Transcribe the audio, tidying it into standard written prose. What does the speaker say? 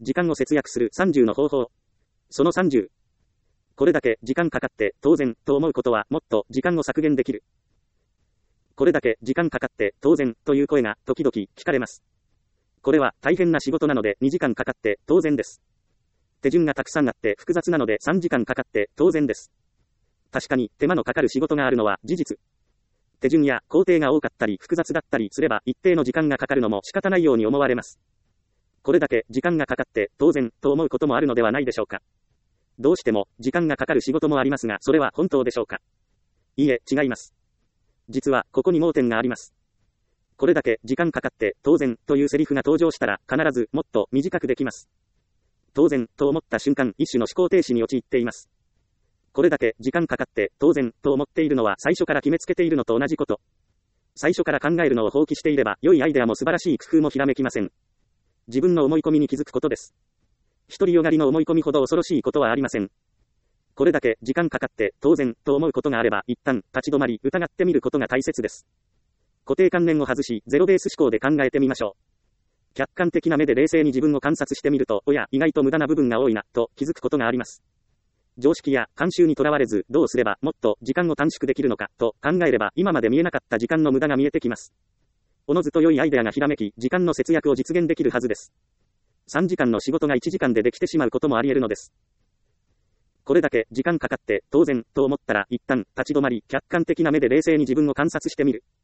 時間を節約する30の方法。その30。これだけ時間かかって当然と思うことはもっと時間を削減できる。これだけ時間かかって当然という声が時々聞かれます。これは大変な仕事なので2時間かかって当然です。手順がたくさんあって複雑なので3時間かかって当然です。確かに手間のかかる仕事があるのは事実。手順や工程が多かったり複雑だったりすれば一定の時間がかかるのも仕方ないように思われます。これだけ時間がかかって当然と思うこともあるのではないでしょうか。どうしても時間がかかる仕事もありますが、それは本当でしょうか。いいえ、違います。実はここに盲点があります。これだけ時間かかって当然というセリフが登場したら必ずもっと短くできます。当然と思った瞬間、一種の思考停止に陥っています。これだけ時間かかって当然と思っているのは最初から決めつけているのと同じこと。最初から考えるのを放棄していれば良いアイデアも素晴らしい工夫もひらめきません。自分の思い込みに気づくことです。独りよがりの思い込みほど恐ろしいことはありません。これだけ時間かかって当然と思うことがあれば一旦立ち止まり疑ってみることが大切です。固定観念を外しゼロベース思考で考えてみましょう。客観的な目で冷静に自分を観察してみると、意外と無駄な部分が多いなと気づくことがあります。常識や慣習にとらわれずどうすればもっと時間を短縮できるのかと考えれば今まで見えなかった時間の無駄が見えてきます。おのずと良いアイデアがひらめき時間の節約を実現できるはずです。3時間の仕事が1時間でできてしまうこともあり得るのです。これだけ時間かかって当然と思ったら一旦立ち止まり客観的な目で冷静に自分を観察してみる。